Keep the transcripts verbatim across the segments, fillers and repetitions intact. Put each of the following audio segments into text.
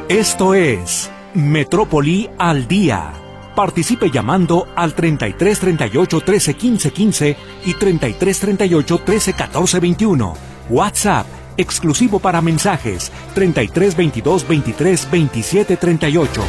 Esto es Metrópoli al Día. Participe llamando al treinta y tres treinta y ocho trece quince quince y treinta y tres treinta y ocho trece catorce veintiuno. WhatsApp exclusivo para mensajes treinta y tres veintidós veintitrés veintisiete treinta y ocho.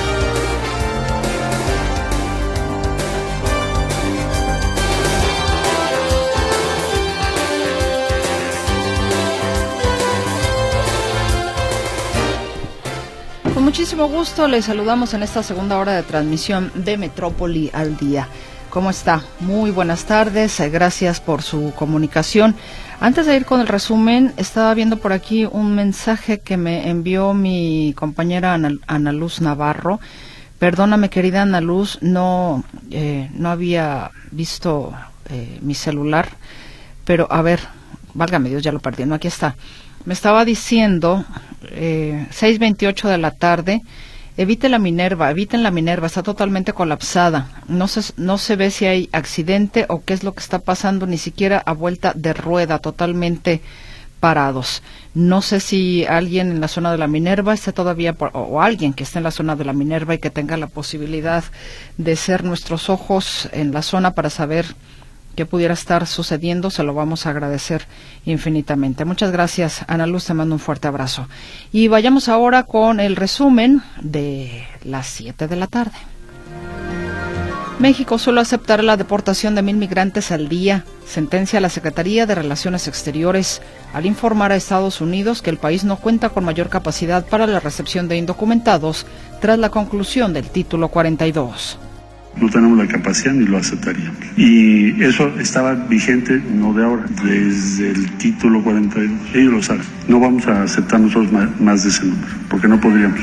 Con muchísimo gusto les saludamos en esta segunda hora de transmisión de Metrópoli al Día. ¿Cómo está? Muy buenas tardes, gracias por su comunicación. Antes de ir con el resumen, estaba viendo por aquí un mensaje que me envió mi compañera Ana, Ana Luz Navarro. Perdóname, querida Ana Luz, no, eh, no había visto eh, mi celular, pero a ver, válgame Dios, ya lo perdí, no, aquí está. Me estaba diciendo, eh, seis veintiocho de la tarde, evite la Minerva, eviten la Minerva, está totalmente colapsada. No se, no se ve si hay accidente o qué es lo que está pasando, ni siquiera a vuelta de rueda, totalmente parados. No sé si alguien en la zona de la Minerva esté todavía, por, o alguien que esté en la zona de la Minerva y que tenga la posibilidad de ser nuestros ojos en la zona para saber qué pudiera estar sucediendo, se lo vamos a agradecer infinitamente. Muchas gracias, Ana Luz, te mando un fuerte abrazo. Y vayamos ahora con el resumen de las siete de la tarde. México solo aceptará la deportación de mil migrantes al día, sentencia la Secretaría de Relaciones Exteriores al informar a Estados Unidos que el país no cuenta con mayor capacidad para la recepción de indocumentados tras la conclusión del título cuarenta y dos. No tenemos la capacidad ni lo aceptaríamos. Y eso estaba vigente no de ahora, desde el título cuarenta y dos. Ellos lo saben. No vamos a aceptar nosotros más de ese número, porque no podríamos.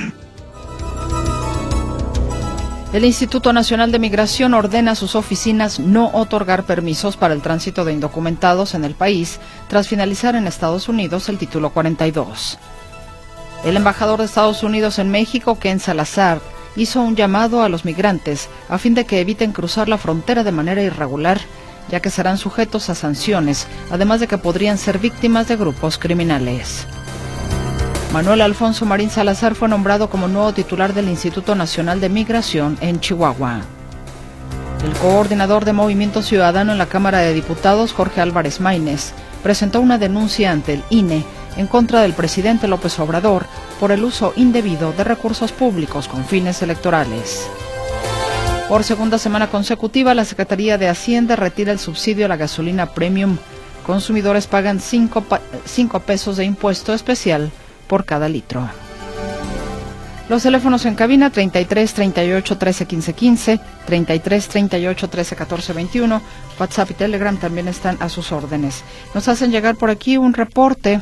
El Instituto Nacional de Migración ordena a sus oficinas no otorgar permisos para el tránsito de indocumentados en el país tras finalizar en Estados Unidos el título cuarenta y dos. El embajador de Estados Unidos en México, Ken Salazar, hizo un llamado a los migrantes a fin de que eviten cruzar la frontera de manera irregular, ya que serán sujetos a sanciones, además de que podrían ser víctimas de grupos criminales. Manuel Alfonso Marín Salazar fue nombrado como nuevo titular del Instituto Nacional de Migración en Chihuahua. El coordinador de Movimiento Ciudadano en la Cámara de Diputados, Jorge Álvarez Maínez, presentó una denuncia ante el I N E en contra del presidente López Obrador por el uso indebido de recursos públicos con fines electorales. Por segunda semana consecutiva, la Secretaría de Hacienda retira el subsidio a la gasolina premium. Consumidores pagan cinco pesos de impuesto especial por cada litro. Los teléfonos en cabina treinta y tres treinta y ocho trece quince quince, treinta y tres treinta y ocho trece catorce veintiuno, WhatsApp y Telegram también están a sus órdenes. Nos hacen llegar por aquí un reporte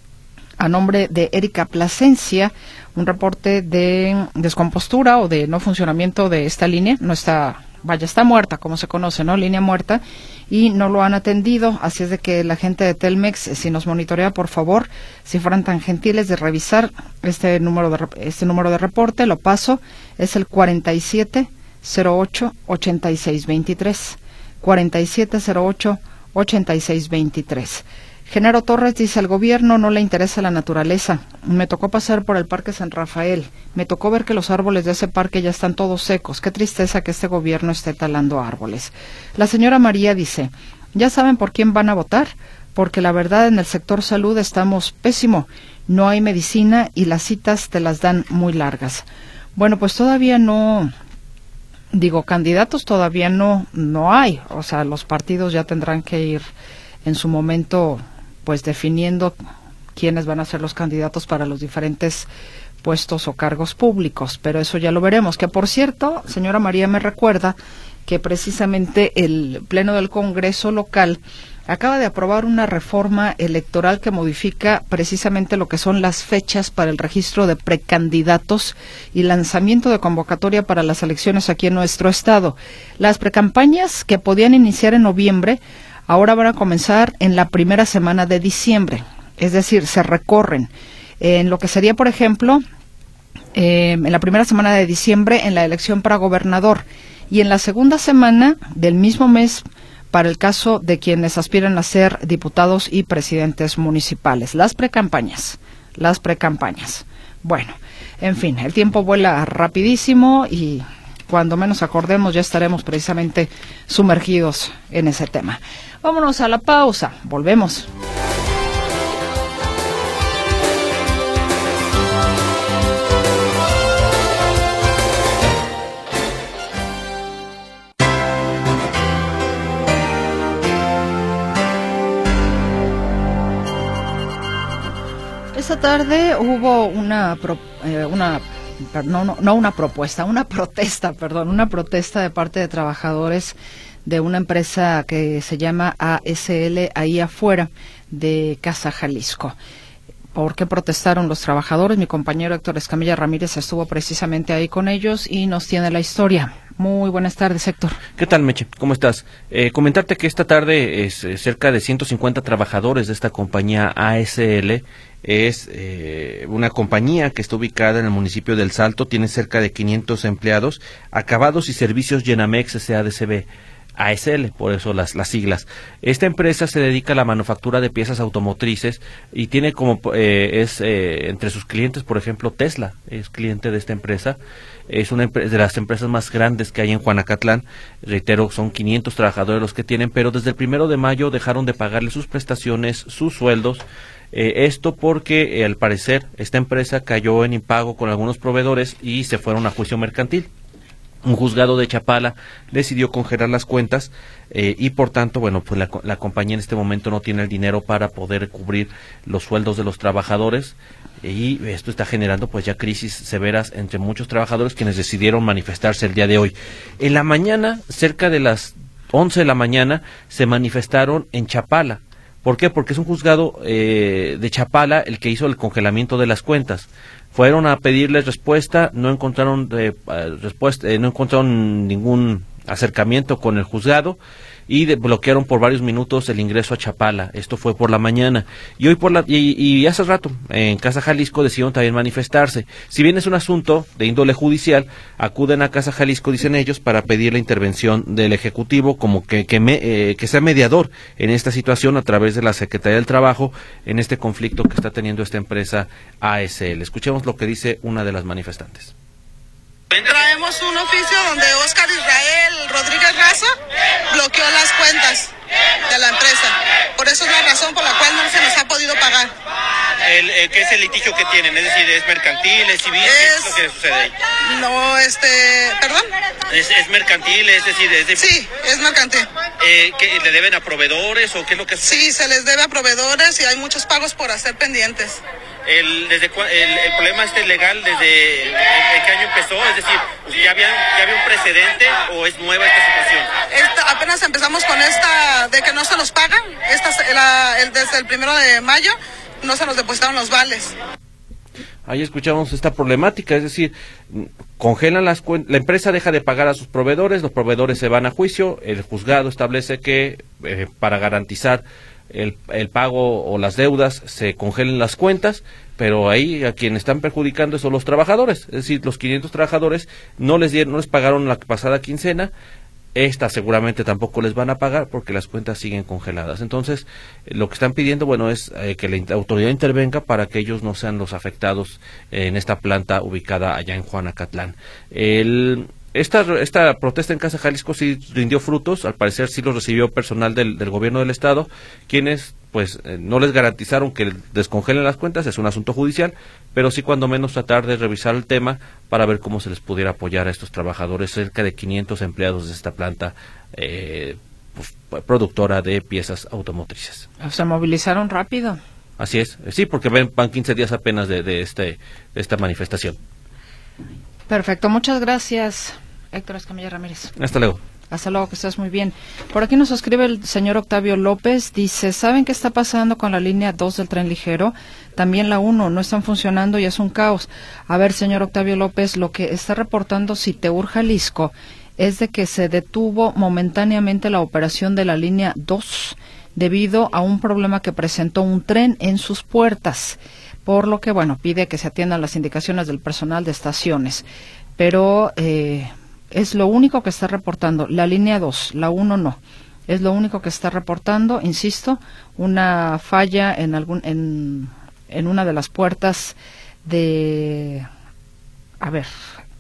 a nombre de Erika Plasencia, un reporte de descompostura o de no funcionamiento de esta línea. No está, vaya, está muerta, como se conoce, ¿no? Línea muerta, y no lo han atendido, así es de que la gente de Telmex, si nos monitorea, por favor, si fueran tan gentiles de revisar este número de, este número de reporte, lo paso, es el cuarenta y siete cero ocho ochenta y seis veintitrés, cuarenta y siete cero ocho ochenta y seis veintitrés. Genaro Torres dice, al gobierno no le interesa la naturaleza. Me tocó pasar por el Parque San Rafael. Me tocó ver que los árboles de ese parque ya están todos secos. Qué tristeza que este gobierno esté talando árboles. La señora María dice, ¿ya saben por quién van a votar? Porque la verdad en el sector salud estamos pésimo. No hay medicina y las citas te las dan muy largas. Bueno, pues todavía no, digo, candidatos todavía no, no hay. O sea, los partidos ya tendrán que ir en su momento pues definiendo quiénes van a ser los candidatos para los diferentes puestos o cargos públicos, pero eso ya lo veremos. Que por cierto, señora María me recuerda que precisamente el Pleno del Congreso local acaba de aprobar una reforma electoral que modifica precisamente lo que son las fechas para el registro de precandidatos y lanzamiento de convocatoria para las elecciones aquí en nuestro estado. Las precampañas que podían iniciar en noviembre ahora van a comenzar en la primera semana de diciembre, es decir, se recorren en lo que sería, por ejemplo, eh, en la primera semana de diciembre en la elección para gobernador y en la segunda semana del mismo mes para el caso de quienes aspiran a ser diputados y presidentes municipales. Las precampañas, las precampañas. Bueno, en fin, el tiempo vuela rapidísimo y cuando menos acordemos ya estaremos precisamente sumergidos en ese tema. Vámonos a la pausa, volvemos. Esta tarde hubo una, pro, eh, una no, no, no una propuesta, una protesta, perdón, una protesta de parte de trabajadores de una empresa que se llama A S L ahí afuera de Casa Jalisco. ¿Por qué protestaron los trabajadores? Mi compañero Héctor Escamilla Ramírez estuvo precisamente ahí con ellos y nos tiene la historia. Muy buenas tardes, Héctor. ¿Qué tal, Meche? ¿Cómo estás? Eh, comentarte que esta tarde es, eh, cerca de ciento cincuenta trabajadores de esta compañía A S L. Es eh, una compañía que está ubicada en el municipio del Salto, tiene cerca de quinientos empleados, acabados y servicios Yenamex S A D C B. A S L, por eso las, las siglas. Esta empresa se dedica a la manufactura de piezas automotrices y tiene como, eh, es eh, entre sus clientes, por ejemplo, Tesla, es cliente de esta empresa. Es una de las empresas más grandes que hay en Juanacatlán. Reitero, son quinientos trabajadores los que tienen, pero desde el primero de mayo dejaron de pagarle sus prestaciones, sus sueldos. Eh, esto porque, eh, al parecer, esta empresa cayó en impago con algunos proveedores y se fueron a juicio mercantil. Un juzgado de Chapala decidió congelar las cuentas eh, y por tanto, bueno, pues la, la compañía en este momento no tiene el dinero para poder cubrir los sueldos de los trabajadores y esto está generando pues ya crisis severas entre muchos trabajadores quienes decidieron manifestarse el día de hoy. En la mañana, cerca de las once de la mañana, se manifestaron en Chapala. ¿Por qué? Porque es un juzgado eh, de Chapala el que hizo el congelamiento de las cuentas. Fueron a pedirles respuesta, no encontraron eh, respuesta, eh, no encontraron ningún acercamiento con el juzgado y de, bloquearon por varios minutos el ingreso a Chapala. Esto fue por la mañana y hoy por la y, y hace rato en Casa Jalisco decidieron también manifestarse. Si bien es un asunto de índole judicial, acuden a Casa Jalisco, dicen ellos, para pedir la intervención del ejecutivo como que que, me, eh, que sea mediador en esta situación a través de la Secretaría del Trabajo en este conflicto que está teniendo esta empresa A S L. Escuchemos lo que dice una de las manifestantes. Traemos un oficio donde Óscar Israel Rodríguez Raza bloqueó las cuentas de la empresa. Por eso es la razón por la cual no se nos ha podido pagar. El, el, ¿Qué es el litigio que tienen? Es decir, ¿es mercantil, es civil? ¿Qué es lo que sucede ahí? No, este, perdón. ¿Es, es mercantil? Es decir, es de... Sí, es mercantil. Eh, ¿qué, ¿Le deben a proveedores o qué es lo que sucede? Sí, se les debe a proveedores y hay muchos pagos por hacer pendientes. El, desde el, el problema este legal, ¿desde en qué año empezó? Es decir, ¿ya había, ¿ya había un precedente o es nueva esta situación? Esta, apenas empezamos con esta de que no se nos pagan. Esta, la, el, desde el primero de mayo no se nos depositaron los vales. Ahí escuchamos esta problemática, es decir, congelan las cuentas, la empresa deja de pagar a sus proveedores, los proveedores se van a juicio, el juzgado establece que eh, para garantizar El, el pago o las deudas se congelen las cuentas, pero ahí a quienes están perjudicando son los trabajadores, es decir, los quinientos trabajadores no les dieron, no les pagaron la pasada quincena, esta seguramente tampoco les van a pagar porque las cuentas siguen congeladas. Entonces, lo que están pidiendo, bueno, es eh, que la autoridad intervenga para que ellos no sean los afectados eh, en esta planta ubicada allá en Juanacatlán. El Esta, esta protesta en Casa Jalisco sí rindió frutos, al parecer sí los recibió personal del, del gobierno del estado, quienes pues eh, no les garantizaron que descongelen las cuentas, es un asunto judicial, pero sí cuando menos tratar de revisar el tema para ver cómo se les pudiera apoyar a estos trabajadores, cerca de quinientos empleados de esta planta eh, pues, productora de piezas automotrices. Se movilizaron rápido. Así es, sí, porque ven, van quince días apenas de, de, este, de esta manifestación. Perfecto, muchas gracias, Héctor Escamilla Ramírez. Hasta luego. Hasta luego, que estés muy bien. Por aquí nos escribe el señor Octavio López, dice, ¿saben qué está pasando con la línea dos del tren ligero? También la uno, no están funcionando y es un caos. A ver, señor Octavio López, lo que está reportando Citeur Jalisco es de que se detuvo momentáneamente la operación de la línea dos debido a un problema que presentó un tren en sus puertas, por lo que, bueno, pide que se atiendan las indicaciones del personal de estaciones. Pero eh, es lo único que está reportando, la línea dos, la uno no. Es lo único que está reportando, insisto, una falla en algún en, en una de las puertas de... A ver,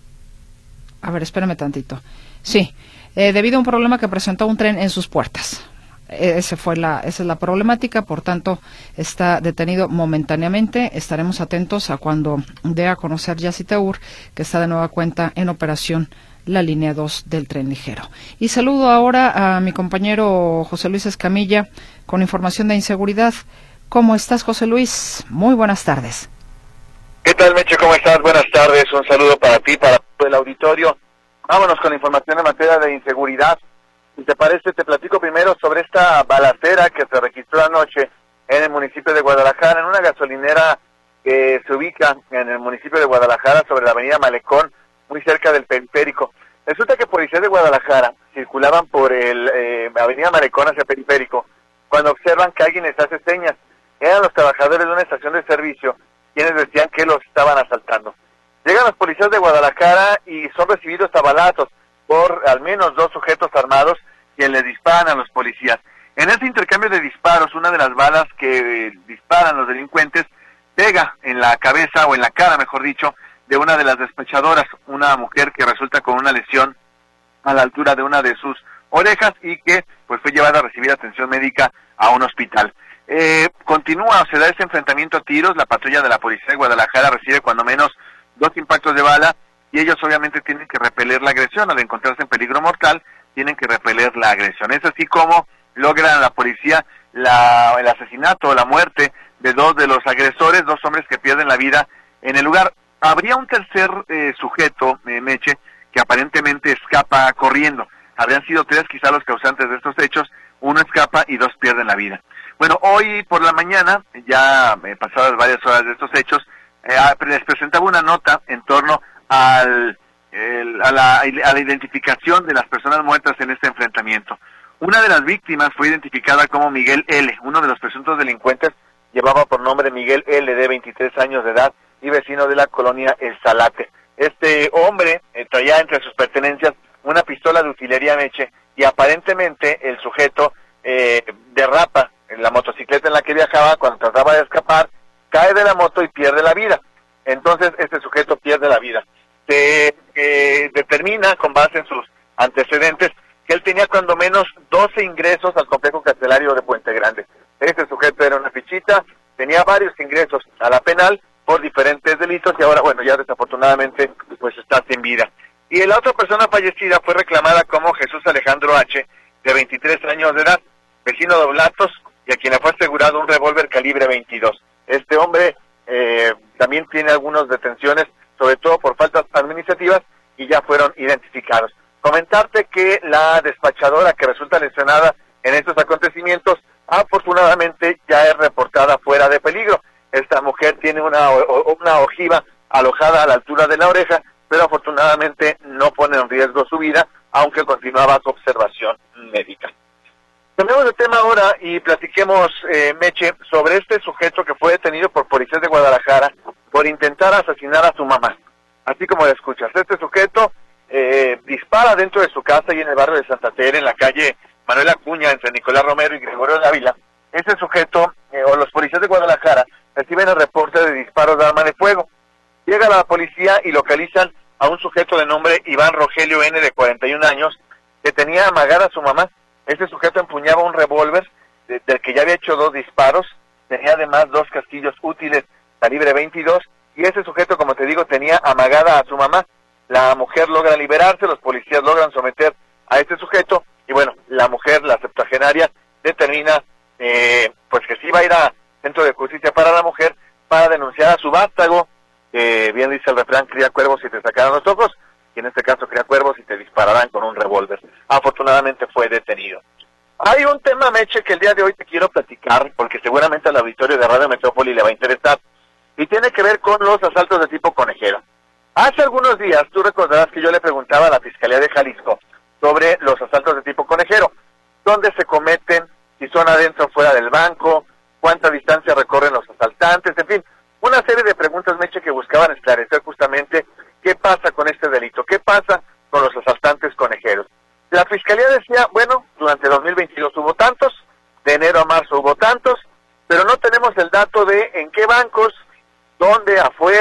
a ver, espérame tantito. Sí, eh, debido a un problema que presentó un tren en sus puertas. Ese fue la, esa es la problemática, por tanto está detenido momentáneamente. Estaremos atentos a cuando dé a conocer Yacitaur que está de nueva cuenta en operación la línea dos del tren ligero. Y saludo ahora a mi compañero José Luis Escamilla con información de inseguridad. ¿Cómo estás, José Luis? Muy buenas tardes. ¿Qué tal, Meche? ¿Cómo estás? Buenas tardes. Un saludo para ti, para todo el auditorio. Vámonos con información en materia de inseguridad. Si te parece, te platico primero sobre esta balacera que se registró anoche en el municipio de Guadalajara, en una gasolinera que se ubica en el municipio de Guadalajara sobre la avenida Malecón, muy cerca del periférico. Resulta que policías de Guadalajara circulaban por el eh, avenida Malecón hacia periférico cuando observan que alguien les hace señas. Eran los trabajadores de una estación de servicio quienes decían que los estaban asaltando. Llegan los policías de Guadalajara y son recibidos a balazos por al menos dos sujetos armados quienes le disparan a los policías. En ese intercambio de disparos, una de las balas que eh, disparan los delincuentes pega en la cabeza, o en la cara, mejor dicho, de una de las despachadoras, una mujer que resulta con una lesión a la altura de una de sus orejas y que pues fue llevada a recibir atención médica a un hospital. Eh, continúa, o se da ese enfrentamiento a tiros. La patrulla de la policía de Guadalajara recibe cuando menos dos impactos de bala y ellos obviamente tienen que repeler la agresión. Al encontrarse en peligro mortal, tienen que repeler la agresión. Es así como logra la policía la, el asesinato o la muerte de dos de los agresores, dos hombres que pierden la vida en el lugar. Habría un tercer eh, sujeto, eh, Meche, que aparentemente escapa corriendo. Habrían sido tres quizá los causantes de estos hechos, uno escapa y dos pierden la vida. Bueno, hoy por la mañana, ya eh, pasadas varias horas de estos hechos, eh, les presentaba una nota en torno al, el, a, la, a la identificación de las personas muertas en este enfrentamiento. Una de las víctimas fue identificada como Miguel L., uno de los presuntos delincuentes. Llevaba por nombre Miguel L., de veintitrés años de edad y vecino de la colonia El Salate. Este hombre eh, traía entre sus pertenencias una pistola de utilería, Meche, y aparentemente el sujeto eh, derrapa en la motocicleta en la que viajaba cuando trataba de escapar, cae de la moto y pierde la vida. Entonces este sujeto pierde la vida. Se eh, determina, con base en sus antecedentes, que él tenía cuando menos doce ingresos al complejo carcelario de Puente Grande. Este sujeto era una fichita, tenía varios ingresos a la penal por diferentes delitos y ahora, bueno, ya desafortunadamente pues está sin vida. Y la otra persona fallecida fue reclamada como Jesús Alejandro H., de veintitrés años de edad, vecino de Oblatos, y a quien le fue asegurado un revólver calibre veintidós. Este hombre eh, también tiene algunas detenciones, sobre todo por faltas administrativas, y ya fueron identificados. Comentarte que la despachadora que resulta lesionada en estos acontecimientos, afortunadamente ya es reportada fuera de peligro. Esta mujer tiene una, una ojiva alojada a la altura de la oreja, pero afortunadamente no pone en riesgo su vida, aunque continuaba su observación médica. Cambiamos de tema ahora y platiquemos, eh, Meche, sobre este sujeto que fue detenido por policías de Guadalajara por intentar asesinar a su mamá. Así como lo escuchas, este sujeto eh, dispara dentro de su casa y en el barrio de Santa Tere, en la calle Manuel Acuña, entre Nicolás Romero y Gregorio Dávila. Este sujeto, eh, o los policías de Guadalajara, reciben el reporte de disparos de arma de fuego. Llega la policía y localizan a un sujeto de nombre Iván Rogelio N., de cuarenta y un años, que tenía amagada a su mamá. Este sujeto empuñaba un revólver de, del que ya había hecho dos disparos, tenía además dos casquillos útiles calibre veintidós, y ese sujeto, como te digo, tenía amagada a su mamá. La mujer logra liberarse, los policías logran someter a este sujeto, y bueno, la mujer, la septuagenaria, determina eh, pues que sí va a ir a Centro de Justicia para la Mujer para denunciar a su vástago, que bien dice el refrán, cría cuervos y te sacarán los ojos, y en este caso cría cuervos y te dispararán con un revólver. Afortunadamente fue detenido. Hay un tema, Meche, que el día de hoy te quiero platicar, porque seguramente al auditorio de Radio Metrópoli le va a interesar, y tiene que ver con los asaltos de tipo conejero. Hace algunos días, tú recordarás que yo le preguntaba a la Fiscalía de Jalisco sobre los asaltos de tipo conejero, dónde se cometen, si son adentro o fuera del banco, cuánta distancia recorren los asaltantes, en fin, una serie de preguntas, Meche, que buscaban esclarecer justamente qué pasa con este delito, qué pasa con los asaltantes conejeros. La Fiscalía decía, bueno, durante dos mil veintidós hubo tantos, de enero a marzo hubo tantos, pero no tenemos el dato de en qué bancos, dónde, afuera,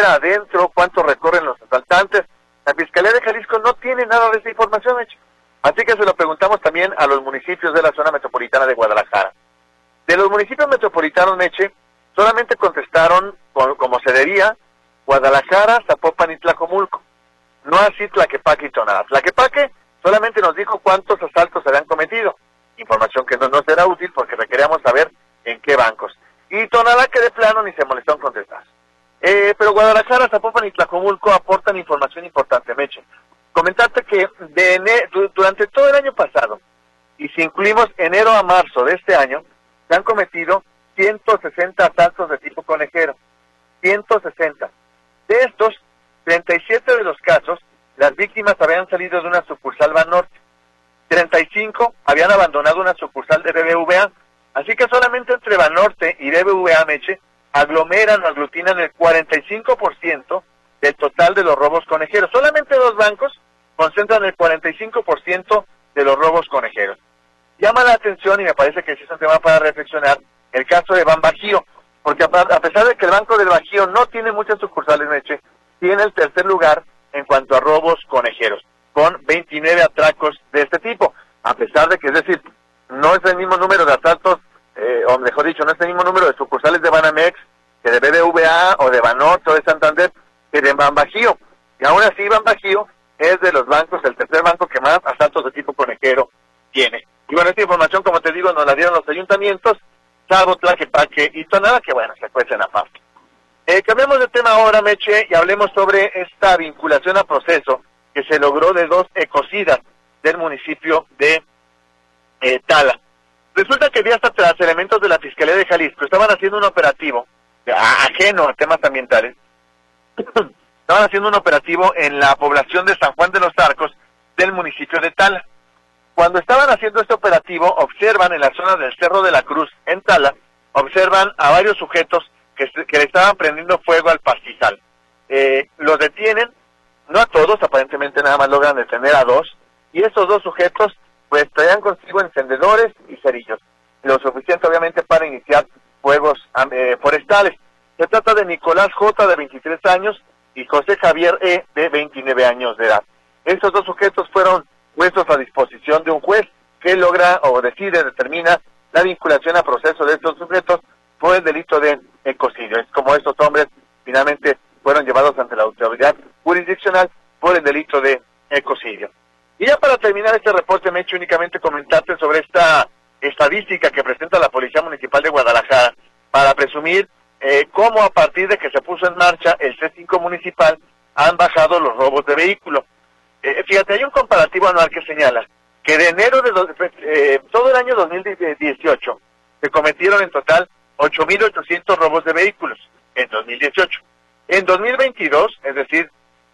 opera adentro, cuánto recorren los asaltantes. La Fiscalía de Jalisco no tiene nada de esa información, Meche. Así que se lo preguntamos también a los municipios de la zona metropolitana de Guadalajara. De los municipios metropolitanos, Meche, solamente contestaron, como se debía, Guadalajara, Zapopan y Tlajomulco. No así Tlaquepaque y Tonalá. Tlaquepaque solamente nos dijo cuántos asaltos se habían cometido. Información que no nos será útil porque requeríamos saber en qué bancos. Y Tonalá, que de plano ni se molestó en contestar. Eh, pero Guadalajara, Zapopan y Tlajomulco aportan información importante, Meche. Comentarte que de ene- durante todo el año pasado, y si incluimos enero a marzo de este año, se han cometido ciento sesenta asaltos de tipo conejero. ciento sesenta. De estos, treinta y siete de los casos, las víctimas habían salido de una sucursal Banorte. treinta y cinco habían abandonado una sucursal de B B V A. Así que solamente entre Banorte y B B V A, Meche, aglomeran o aglutinan el cuarenta y cinco por ciento del total de los robos conejeros. Solamente dos bancos concentran el cuarenta y cinco por ciento de los robos conejeros. Llama la atención, y me parece que sí es un tema para reflexionar, el caso de Ban Bajío, porque a pesar de que el Banco del Bajío no tiene muchas sucursales, Meche, tiene el tercer lugar en cuanto a robos conejeros, con veintinueve atracos de este tipo, a pesar de que, es decir, no es el mismo número de asaltos, eh, o mejor dicho, no es el mismo número de sucursales de Banamex, que de B B V A, o de Banorte, o de Santander, que de Ban Bajío. Y aún así, Ban Bajío es de los bancos, el tercer banco que más asaltos de tipo conejero tiene. Y bueno, esta información, como te digo, nos la dieron los ayuntamientos, salvo Tlaquepaque y Tonalá, que bueno, se cuecen aparte. Eh, cambiemos de tema ahora, Meche, y hablemos sobre esta vinculación a proceso que se logró de dos ecocidas del municipio de eh, Tala. Resulta que días atrás, elementos de la Fiscalía de Jalisco estaban haciendo un operativo, a, ajeno a temas ambientales, estaban haciendo un operativo en la población de San Juan de los Arcos del municipio de Tala. Cuando estaban haciendo este operativo, observan en la zona del Cerro de la Cruz, en Tala, observan a varios sujetos que, que le estaban prendiendo fuego al pastizal. Eh, los detienen, no a todos, aparentemente nada más logran detener a dos, y esos dos sujetos pues traían consigo encendedores y cerillos, lo suficiente obviamente para iniciar fuegos eh, forestales. Se trata de Nicolás J, de veintitrés años, y José Javier E, de veintinueve años de edad. Estos dos sujetos fueron puestos a disposición de un juez que logra o decide, determina la vinculación a proceso de estos sujetos por el delito de ecocidio. Es como estos hombres finalmente fueron llevados ante la autoridad jurisdiccional por el delito de ecocidio. Y ya para terminar este reporte, me he hecho únicamente comentarte sobre esta estadística que presenta la Policía Municipal de Guadalajara para presumir eh, cómo a partir de que se puso en marcha el C cinco municipal han bajado los robos de vehículos. Eh, fíjate, hay un comparativo anual que señala que de enero de dos, eh, todo el año dos mil dieciocho se cometieron en total ocho mil ochocientos robos de vehículos en dos mil dieciocho. En dos mil veintidós, es decir,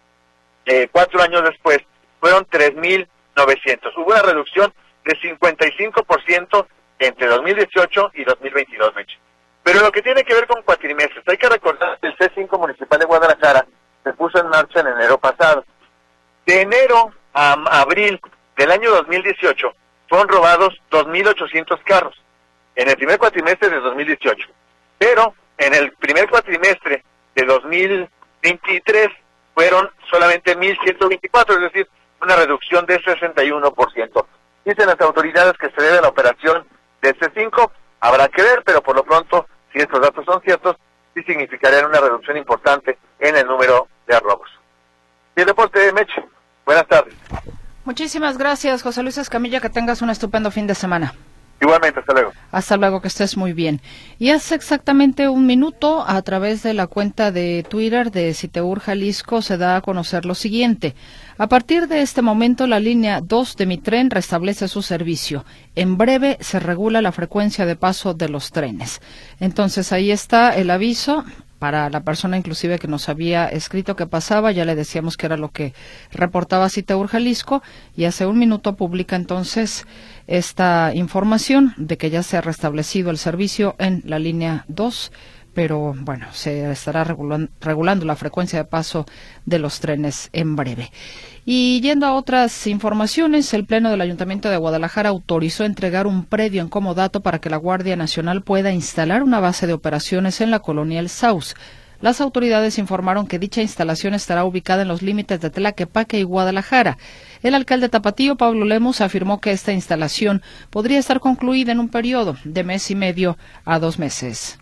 eh, cuatro años después, fueron tres mil novecientos. Hubo una reducción de cincuenta y cinco por ciento entre dos mil dieciocho y dos mil veintidós, Meche. Pero lo que tiene que ver con cuatrimestres, hay que recordar que el C cinco municipal de Guadalajara se puso en marcha en enero pasado. De enero a abril del año dos mil dieciocho fueron robados dos mil ochocientos carros en el primer cuatrimestre de dos mil dieciocho. Pero en el primer cuatrimestre de dos mil veintitrés fueron solamente mil ciento veinticuatro, es decir, una reducción de sesenta y uno por ciento. Dicen las autoridades que se debe a la operación del C cinco, habrá que ver, pero por lo pronto, si estos datos son ciertos, sí significarían una reducción importante en el número de robos. Y el deporte de Meche. Buenas tardes. Muchísimas gracias, José Luis Escamilla, que tengas un estupendo fin de semana. Igualmente, hasta luego. Hasta luego, que estés muy bien. Y hace exactamente un minuto, a través de la cuenta de Twitter de Citeur Jalisco, se da a conocer lo siguiente. A partir de este momento, la línea dos de mi tren restablece su servicio. En breve se regula la frecuencia de paso de los trenes. Entonces, ahí está el aviso. Para la persona inclusive que nos había escrito que pasaba, ya le decíamos que era lo que reportaba Citeur Jalisco, y hace un minuto publica entonces esta información de que ya se ha restablecido el servicio en la línea dos, pero bueno, se estará regulan, regulando la frecuencia de paso de los trenes en breve. Y yendo a otras informaciones, el Pleno del Ayuntamiento de Guadalajara autorizó entregar un predio en comodato para que la Guardia Nacional pueda instalar una base de operaciones en la colonia El Saus. Las autoridades informaron que dicha instalación estará ubicada en los límites de Tlaquepaque y Guadalajara. El alcalde tapatío, Pablo Lemos, afirmó que esta instalación podría estar concluida en un periodo de mes y medio a dos meses.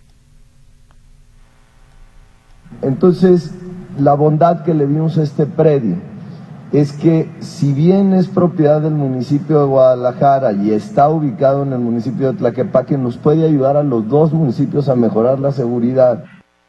Entonces, la bondad que le vimos a este predio es que, si bien es propiedad del municipio de Guadalajara y está ubicado en el municipio de Tlaquepaque, nos puede ayudar a los dos municipios a mejorar la seguridad.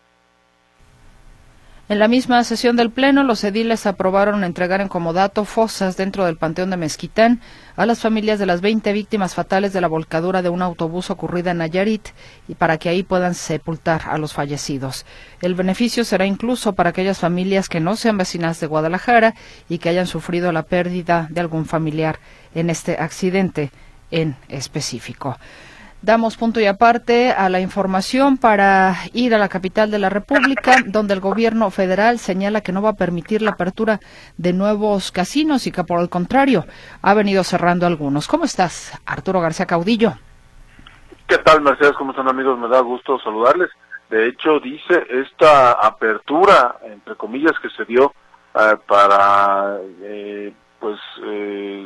En la misma sesión del Pleno, los ediles aprobaron entregar en comodato fosas dentro del Panteón de Mezquitán a las familias de las veinte víctimas fatales de la volcadura de un autobús ocurrida en Nayarit y para que ahí puedan sepultar a los fallecidos. El beneficio será incluso para aquellas familias que no sean vecinas de Guadalajara y que hayan sufrido la pérdida de algún familiar en este accidente en específico. Damos punto y aparte a la información para ir a la capital de la República, donde el gobierno federal señala que no va a permitir la apertura de nuevos casinos y que, por el contrario, ha venido cerrando algunos. ¿Cómo estás, Arturo García Caudillo? ¿Qué tal, Mercedes? ¿Cómo están, amigos? Me da gusto saludarles. De hecho, dice esta apertura, entre comillas, que se dio eh, para, eh, pues, eh,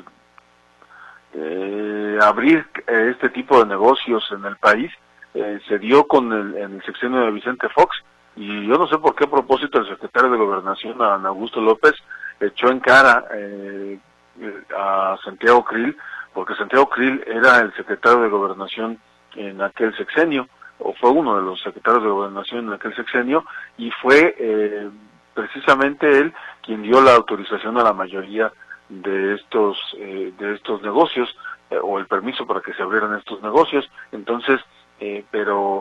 Eh, abrir eh, este tipo de negocios en el país, eh, se dio con el, en el sexenio de Vicente Fox, y yo no sé por qué propósito el secretario de Gobernación, Adán Augusto López, echó en cara eh, a Santiago Krill, porque Santiago Krill era el secretario de Gobernación en aquel sexenio, o fue uno de los secretarios de Gobernación en aquel sexenio, y fue eh, precisamente él quien dio la autorización a la mayoría de estos eh, de estos negocios eh, o el permiso para que se abrieran estos negocios. Entonces eh, pero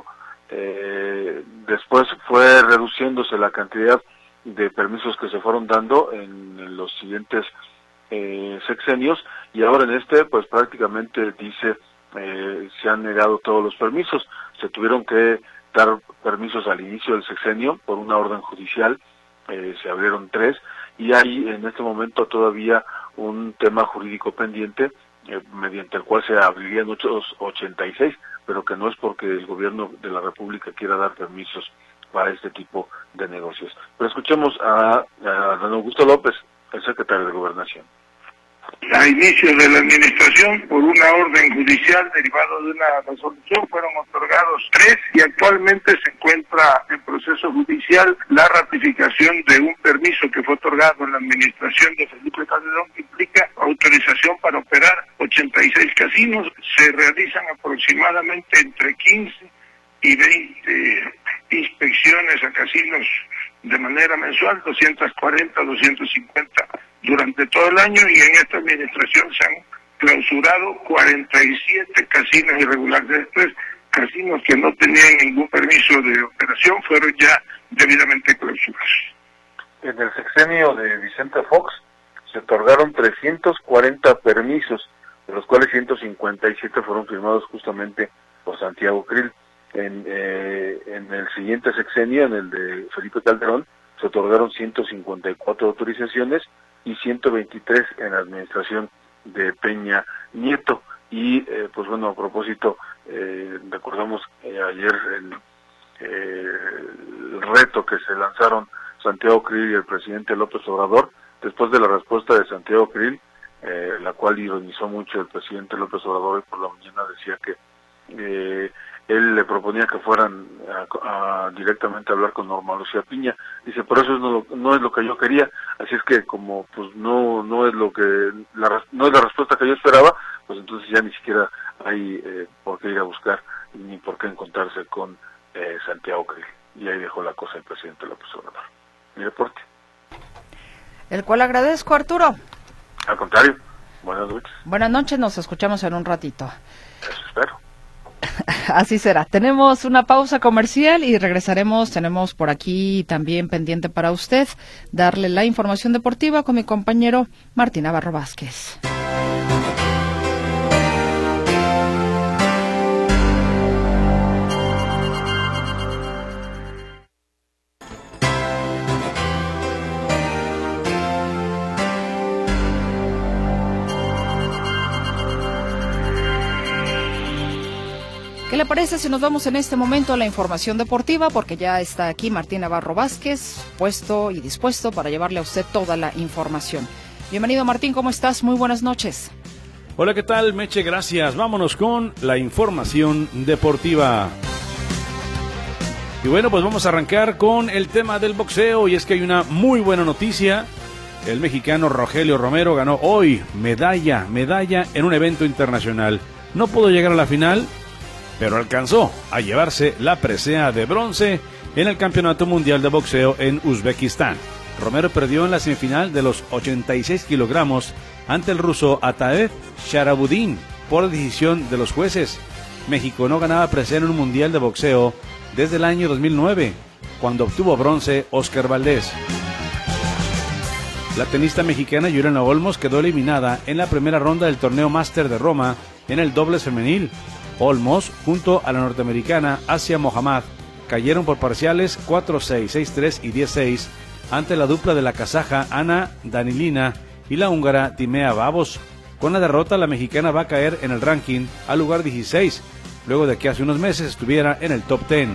eh, después fue reduciéndose la cantidad de permisos que se fueron dando en, en los siguientes eh, sexenios, y ahora en este pues prácticamente dice eh, se han negado todos los permisos. Se tuvieron que dar permisos al inicio del sexenio por una orden judicial, eh, se abrieron tres, y hay en este momento todavía un tema jurídico pendiente eh, mediante el cual se abrirían otros ochenta y seis, pero que no es porque el gobierno de la República quiera dar permisos para este tipo de negocios. Pero escuchemos a, a Adán Augusto López, el secretario de Gobernación. A inicio de la administración, por una orden judicial derivado de una resolución, fueron otorgados tres, y actualmente se encuentra en proceso judicial la ratificación de un permiso que fue otorgado en la administración de Felipe Calderón, que implica autorización para operar ochenta y seis casinos. Se realizan aproximadamente entre quince y veinte inspecciones a casinos de manera mensual, doscientos cuarenta, doscientos cincuenta durante todo el año, y en esta administración se han clausurado cuarenta y siete casinos irregulares. Estos casinos que no tenían ningún permiso de operación fueron ya debidamente clausurados. En el sexenio de Vicente Fox se otorgaron trescientos cuarenta permisos, de los cuales ciento cincuenta y siete fueron firmados justamente por Santiago Krill. En, eh, en el siguiente sexenio, en el de Felipe Calderón, se otorgaron ciento cincuenta y cuatro autorizaciones y ciento veintitrés en la administración de Peña Nieto. Y eh, pues bueno, a propósito, eh, recordamos eh, ayer el, eh, el reto que se lanzaron Santiago Krill y el presidente López Obrador, después de la respuesta de Santiago Krill, eh, la cual ironizó mucho el presidente López Obrador, y por la mañana decía que eh, él le proponía que fueran a, a, directamente a hablar con Norma Lucía Piña. Dice, pero eso no, no es lo que yo quería, así es que como pues no no es lo que la, no es la respuesta que yo esperaba, pues entonces ya ni siquiera hay eh, por qué ir a buscar ni por qué encontrarse con eh, Santiago Krill. Y ahí dejó la cosa el presidente López Obrador. Mi reporte. El cual agradezco, Arturo. Al contrario, buenas noches. Buenas noches, nos escuchamos en un ratito. Eso espero. Así será. Tenemos una pausa comercial y regresaremos. Tenemos por aquí también pendiente para usted darle la información deportiva con mi compañero Martín Navarro Vázquez. ¿Qué le parece si nos vamos en este momento a la información deportiva? Porque ya está aquí Martín Navarro Vázquez, puesto y dispuesto para llevarle a usted toda la información. Bienvenido, Martín, ¿cómo estás? Muy buenas noches. Hola, ¿qué tal, Meche? Gracias. Vámonos con la información deportiva. Y bueno, pues vamos a arrancar con el tema del boxeo, y es que hay una muy buena noticia. El mexicano Rogelio Romero ganó hoy medalla, medalla en un evento internacional. No pudo llegar a la final, pero alcanzó a llevarse la presea de bronce en el Campeonato Mundial de Boxeo en Uzbekistán. Romero perdió en la semifinal de los ochenta y seis kilogramos ante el ruso Ataev Sharabudin por decisión de los jueces. México no ganaba presea en un Mundial de Boxeo desde el año dos mil nueve, cuando obtuvo bronce Oscar Valdés. La tenista mexicana Juliana Olmos quedó eliminada en la primera ronda del torneo Máster de Roma en el dobles femenil. Olmos, junto a la norteamericana Asia Mohammad, cayeron por parciales cuatro seis, seis tres y diez seis ante la dupla de la kazaja Ana Danilina y la húngara Timea Babos. Con la derrota, la mexicana va a caer en el ranking al lugar dieciséis, luego de que hace unos meses estuviera en el top diez.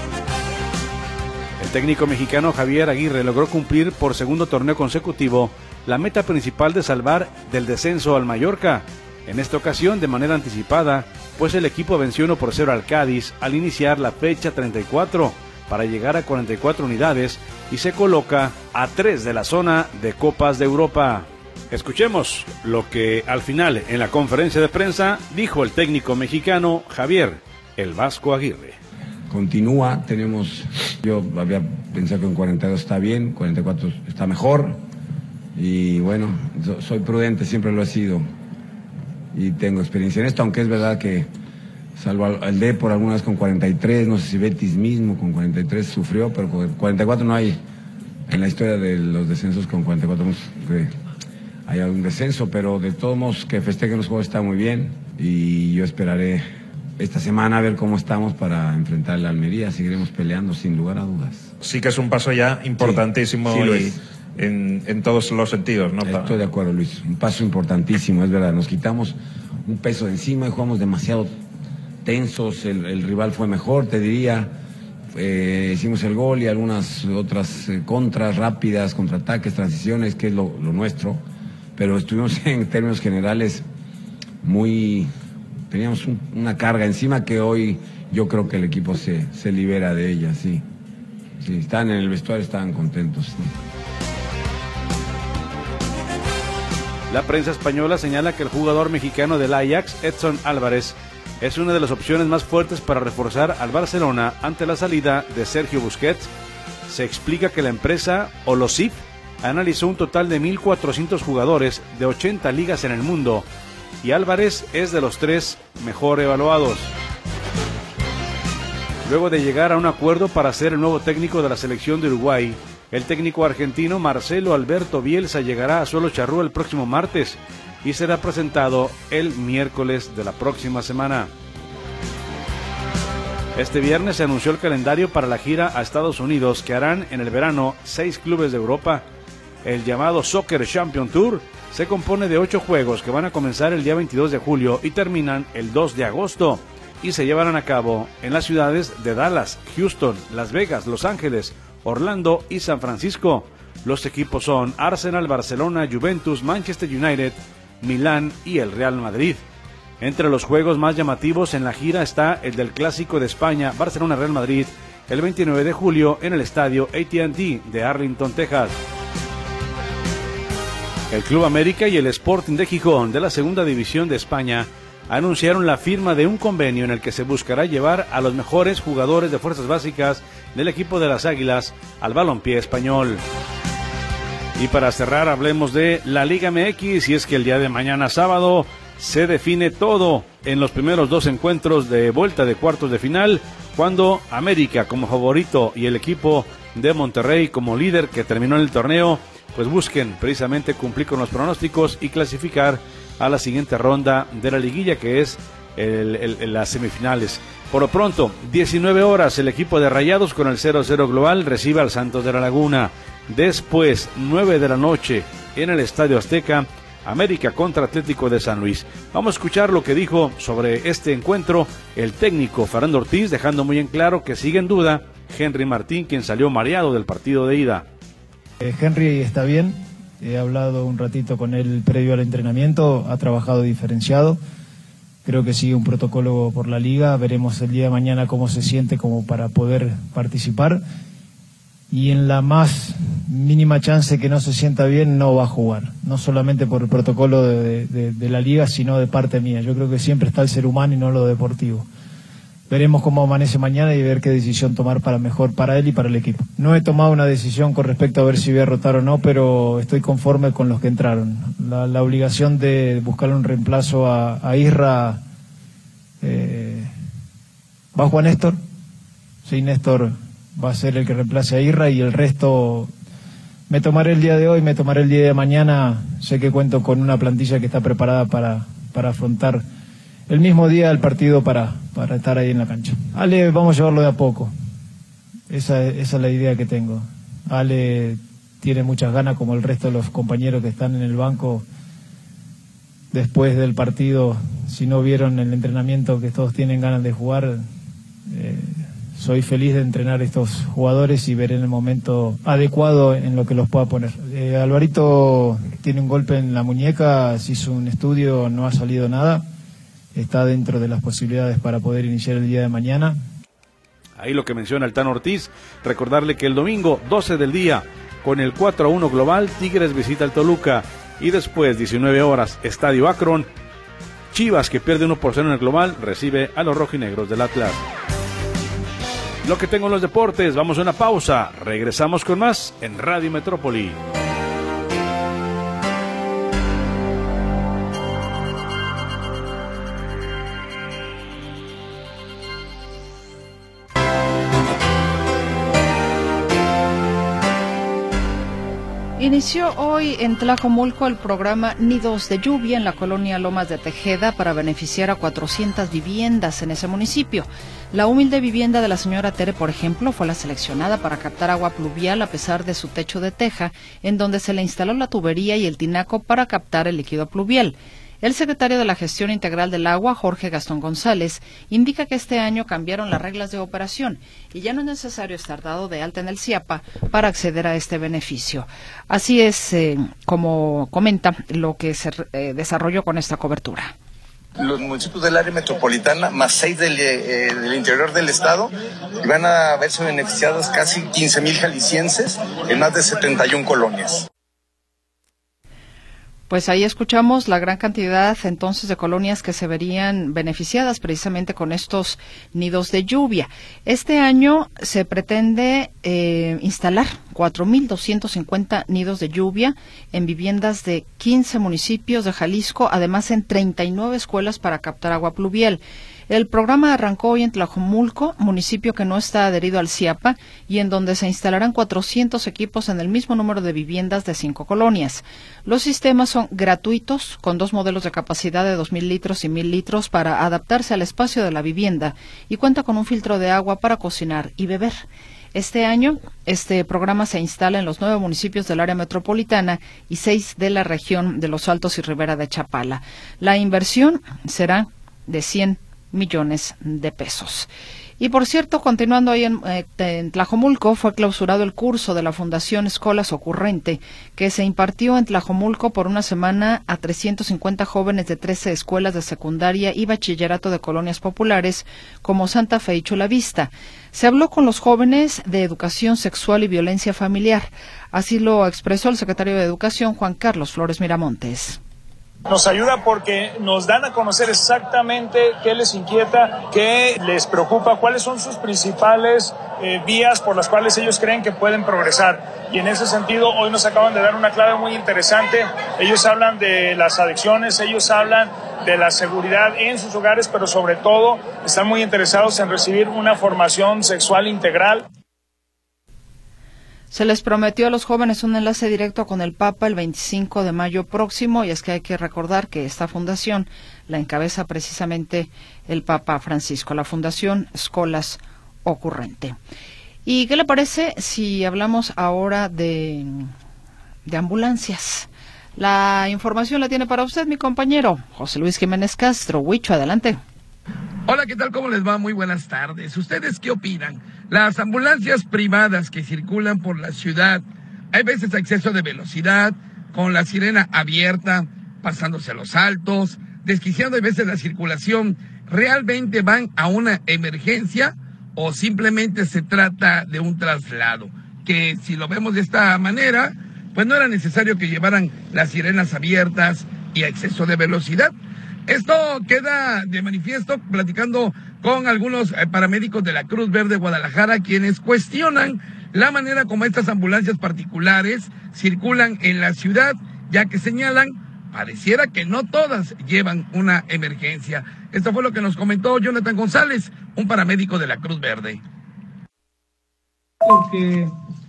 El técnico mexicano Javier Aguirre logró cumplir por segundo torneo consecutivo la meta principal de salvar del descenso al Mallorca, en esta ocasión de manera anticipada, pues el equipo venció uno por cero al Cádiz al iniciar la fecha treinta y cuatro para llegar a cuarenta y cuatro unidades y se coloca a tres de la zona de Copas de Europa. Escuchemos lo que al final en la conferencia de prensa dijo el técnico mexicano Javier El Vasco Aguirre. Continúa, tenemos, yo había pensado que en cuarenta y dos está bien, cuarenta y cuatro está mejor, y bueno, soy prudente, siempre lo he sido, y tengo experiencia en esto, aunque es verdad que salvo al D por alguna vez con cuarenta y tres, no sé si Betis mismo con cuarenta y tres sufrió, pero con cuarenta y cuatro no hay, en la historia de los descensos con cuarenta y cuatro que hay algún descenso, pero de todos modos que festejen los juegos está muy bien, y yo esperaré esta semana a ver cómo estamos para enfrentar la Almería. Seguiremos peleando sin lugar a dudas. Sí que es un paso ya importantísimo, sí, sí lo es. En, en todos los sentidos, ¿no? Estoy de acuerdo, Luis, un paso importantísimo, es verdad, nos quitamos un peso de encima y jugamos demasiado tensos, el, el rival fue mejor, te diría, eh, hicimos el gol y algunas otras eh, contras rápidas, contraataques, transiciones, que es lo, lo nuestro, pero estuvimos en términos generales muy... Teníamos un, una carga encima que hoy yo creo que el equipo se, se libera de ella, sí. Sí, están en el vestuario, estaban contentos. Sí. La prensa española señala que el jugador mexicano del Ajax, Edson Álvarez, es una de las opciones más fuertes para reforzar al Barcelona ante la salida de Sergio Busquets. Se explica que la empresa Olosip analizó un total de mil cuatrocientos jugadores de ochenta ligas en el mundo, y Álvarez es de los tres mejor evaluados. Luego de llegar a un acuerdo para ser el nuevo técnico de la selección de Uruguay, el técnico argentino Marcelo Alberto Bielsa llegará a Suelo Charrúa el próximo martes y será presentado el miércoles de la próxima semana. Este viernes se anunció el calendario para la gira a Estados Unidos que harán en el verano seis clubes de Europa. El llamado Soccer Champion Tour se compone de ocho juegos que van a comenzar el día veintidós de julio y terminan el dos de agosto y se llevarán a cabo en las ciudades de Dallas, Houston, Las Vegas, Los Ángeles, Orlando y San Francisco. Los equipos son Arsenal, Barcelona, Juventus, Manchester United, Milán y el Real Madrid. Entre los juegos más llamativos en la gira está el del Clásico de España, Barcelona-Real Madrid, el veintinueve de julio en el estadio A T and T de Arlington, Texas. El Club América y el Sporting de Gijón de la Segunda División de España anunciaron la firma de un convenio en el que se buscará llevar a los mejores jugadores de fuerzas básicas del equipo de las Águilas al balompié español. Y para cerrar hablemos de la Liga M X, y es que el día de mañana sábado se define todo en los primeros dos encuentros de vuelta de cuartos de final, cuando América como favorito y el equipo de Monterrey como líder que terminó en el torneo pues busquen precisamente cumplir con los pronósticos y clasificar a la siguiente ronda de la liguilla, que es el, el, el, las semifinales. Por lo pronto, diecinueve horas, el equipo de Rayados con el cero cero global recibe al Santos de la Laguna. Después, nueve de la noche, en el Estadio Azteca, América contra Atlético de San Luis. Vamos a escuchar lo que dijo sobre este encuentro el técnico Fernando Ortiz, dejando muy en claro que sigue en duda Henry Martín, quien salió mareado del partido de ida. Eh, Henry está bien, he hablado un ratito con él previo al entrenamiento, ha trabajado diferenciado, creo que sigue un protocolo por la liga, veremos el día de mañana cómo se siente como para poder participar, y en la más mínima chance que no se sienta bien no va a jugar, no solamente por el protocolo de, de, de la liga, sino de parte mía. Yo creo que siempre está el ser humano y no lo deportivo. Veremos cómo amanece mañana y ver qué decisión tomar para mejor para él y para el equipo. No he tomado una decisión con respecto a ver si voy a rotar o no, pero estoy conforme con los que entraron. La, la obligación de buscar un reemplazo a, a Isra, eh, ¿va Juan Néstor? Sí, Néstor va a ser el que reemplace a Isra, y el resto me tomaré el día de hoy, me tomaré el día de mañana. Sé que cuento con una plantilla que está preparada para, para afrontar el mismo día del partido para, para estar ahí en la cancha. Ale, vamos a llevarlo de a poco. Esa, esa es la idea que tengo. Ale tiene muchas ganas, como el resto de los compañeros que están en el banco. Después del partido, si no vieron el entrenamiento, que todos tienen ganas de jugar, eh, soy feliz de entrenar a estos jugadores y ver en el momento adecuado en lo que los pueda poner. Eh, Alvarito tiene un golpe en la muñeca, se hizo un estudio, no ha salido nada. Está dentro de las posibilidades para poder iniciar el día de mañana. Ahí lo que menciona el Tan Ortiz, recordarle que el domingo doce del día, con el cuatro a uno global, Tigres visita al Toluca, y después diecinueve horas, Estadio Akron, Chivas, que pierde uno por cero en el global, recibe a los rojinegros del Atlas. Lo que tengo en los deportes, vamos a una pausa, regresamos con más en Radio Metrópoli. Inició hoy en Tlajomulco el programa Nidos de Lluvia en la colonia Lomas de Tejeda para beneficiar a cuatrocientas viviendas en ese municipio. La humilde vivienda de la señora Tere, por ejemplo, fue la seleccionada para captar agua pluvial a pesar de su techo de teja, en donde se le instaló la tubería y el tinaco para captar el líquido pluvial. El secretario de la Gestión Integral del Agua, Jorge Gastón González, indica que este año cambiaron las reglas de operación y ya no es necesario estar dado de alta en el CIAPA para acceder a este beneficio. Así es eh, como comenta lo que se eh, desarrolló con esta cobertura. Los municipios del área metropolitana, más seis del, eh, del interior del estado, y van a verse beneficiados casi quince mil jaliscienses en más de setenta y una colonias. Pues ahí escuchamos la gran cantidad entonces de colonias que se verían beneficiadas precisamente con estos nidos de lluvia. Este año se pretende eh, instalar cuatro mil doscientos cincuenta nidos de lluvia en viviendas de quince municipios de Jalisco, además en treinta y nueve escuelas para captar agua pluvial. El programa arrancó hoy en Tlajomulco, municipio que no está adherido al CIAPA, y en donde se instalarán cuatrocientos equipos en el mismo número de viviendas de cinco colonias. Los sistemas son gratuitos, con dos modelos de capacidad de dos mil litros y mil litros para adaptarse al espacio de la vivienda, y cuenta con un filtro de agua para cocinar y beber. Este año, este programa se instala en los nueve municipios del área metropolitana y seis de la región de Los Altos y Ribera de Chapala. La inversión será de cien millones de pesos. Y por cierto, continuando ahí en, eh, en Tlajomulco, fue clausurado el curso de la Fundación Escolas Ocurrente, que se impartió en Tlajomulco por una semana a trescientos cincuenta jóvenes de trece escuelas de secundaria y bachillerato de colonias populares como Santa Fe y Chulavista. Se habló con los jóvenes de educación sexual y violencia familiar. Así lo expresó el secretario de Educación, Juan Carlos Flores Miramontes. Nos ayuda porque nos dan a conocer exactamente qué les inquieta, qué les preocupa, cuáles son sus principales eh, vías por las cuales ellos creen que pueden progresar. Y en ese sentido, hoy nos acaban de dar una clave muy interesante. Ellos hablan de las adicciones, ellos hablan de la seguridad en sus hogares, pero sobre todo están muy interesados en recibir una formación sexual integral. Se les prometió a los jóvenes un enlace directo con el Papa el veinticinco de mayo próximo, y es que hay que recordar que esta fundación la encabeza precisamente el Papa Francisco, la Fundación Escolas Ocurrente. ¿Y qué le parece si hablamos ahora de, de ambulancias? La información la tiene para usted mi compañero José Luis Jiménez Castro. Huicho, adelante. Hola, ¿qué tal? ¿Cómo les va? Muy buenas tardes. ¿Ustedes qué opinan? Las ambulancias privadas que circulan por la ciudad, hay veces exceso de velocidad, con la sirena abierta, pasándose los altos, desquiciando a veces la circulación, ¿realmente van a una emergencia o simplemente se trata de un traslado? Que si lo vemos de esta manera, pues no era necesario que llevaran las sirenas abiertas y exceso de velocidad. Esto queda de manifiesto platicando con algunos paramédicos de la Cruz Verde Guadalajara, quienes cuestionan la manera como estas ambulancias particulares circulan en la ciudad, ya que señalan, pareciera que no todas llevan una emergencia. Esto fue lo que nos comentó Jonathan González, un paramédico de la Cruz Verde. Porque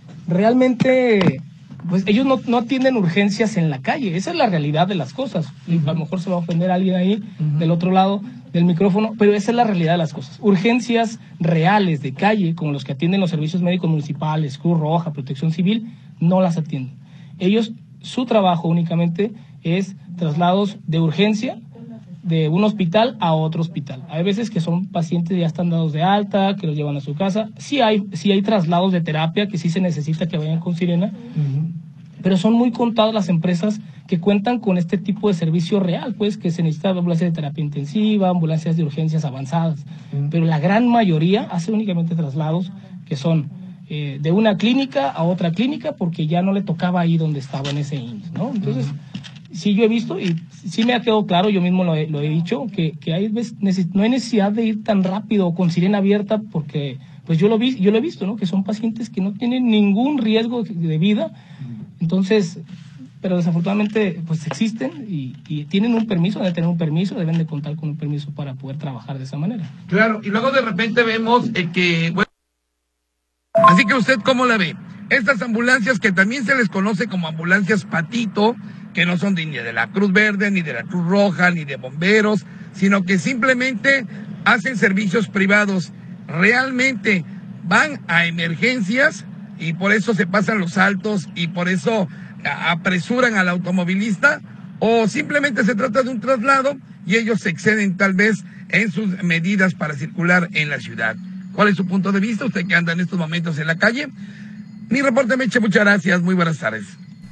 realmente, pues ellos no, no atienden urgencias en la calle, esa es la realidad de las cosas. Y a lo mejor se va a ofender a alguien ahí, uh-huh. del otro lado del micrófono, pero esa es la realidad de las cosas. Urgencias reales de calle, como los que atienden los servicios médicos municipales, Cruz Roja, Protección Civil, no las atienden. Ellos, su trabajo únicamente es traslados de urgencia de un hospital a otro hospital. Hay veces que son pacientes que ya están dados de alta, que los llevan a su casa. Sí hay, sí hay traslados de terapia que sí se necesita que vayan con sirena, uh-huh. pero son muy contadas las empresas que cuentan con este tipo de servicio real, pues que se necesita ambulancias de terapia intensiva, ambulancias de urgencias avanzadas, uh-huh. pero la gran mayoría hace únicamente traslados que son eh, de una clínica a otra clínica porque ya no le tocaba ahí donde estaba en ese I M S S, ¿no? Entonces, uh-huh. sí yo he visto y sí me ha quedado claro, yo mismo lo he, lo he dicho, que, que hay, no hay necesidad de ir tan rápido con sirena abierta porque pues yo lo vi, yo lo he visto, ¿no? Que son pacientes que no tienen ningún riesgo de vida, entonces, pero desafortunadamente pues existen y, y tienen un permiso, deben tener un permiso, deben de contar con un permiso para poder trabajar de esa manera. Claro, y luego de repente vemos eh, que, bueno, así que usted ¿cómo la ve? Estas ambulancias que también se les conoce como ambulancias patito, que no son de, ni de la Cruz Verde, ni de la Cruz Roja, ni de bomberos, sino que simplemente hacen servicios privados. ¿Realmente van a emergencias y por eso se pasan los altos y por eso apresuran al automovilista? ¿O simplemente se trata de un traslado y ellos se exceden tal vez en sus medidas para circular en la ciudad? ¿Cuál es su punto de vista? Usted que anda en estos momentos en la calle. Mi reporte, Meche, muchas gracias. Muy buenas tardes.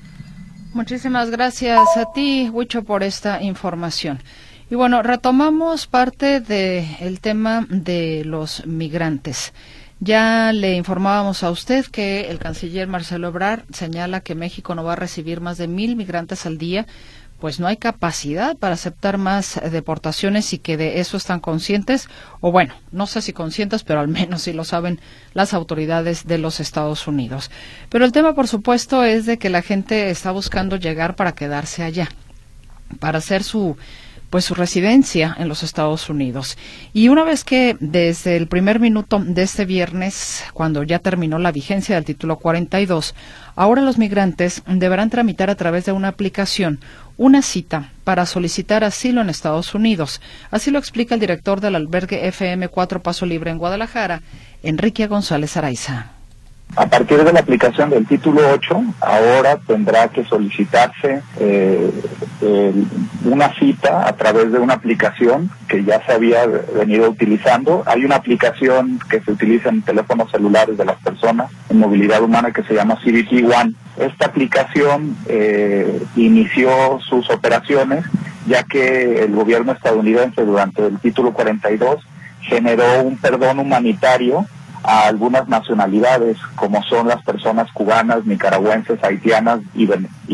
Muchísimas gracias a ti, Huicho, por esta información. Y bueno, retomamos parte del tema de los migrantes. Ya le informábamos a usted que el canciller Marcelo Ebrard señala que México no va a recibir más de mil migrantes al día, pues no hay capacidad para aceptar más deportaciones y que de eso están conscientes, o bueno, no sé si conscientes, pero al menos sí lo saben las autoridades de los Estados Unidos. Pero el tema, por supuesto, es de que la gente está buscando llegar para quedarse allá, para hacer su pues su residencia en los Estados Unidos. Y una vez que desde el primer minuto de este viernes, cuando ya terminó la vigencia del título cuarenta y dos, ahora los migrantes deberán tramitar a través de una aplicación una cita para solicitar asilo en Estados Unidos. Así lo explica el director del albergue F M cuatro Paso Libre en Guadalajara, Enrique González Araiza. A partir de la aplicación del título ocho, ahora tendrá que solicitarse eh, eh, una cita a través de una aplicación que ya se había venido utilizando. Hay una aplicación que se utiliza en teléfonos celulares de las personas en movilidad humana que se llama C B T One. Esta aplicación eh, inició sus operaciones ya que el gobierno estadounidense durante el título cuarenta y dos generó un perdón humanitario a algunas nacionalidades, como son las personas cubanas, nicaragüenses, haitianas y,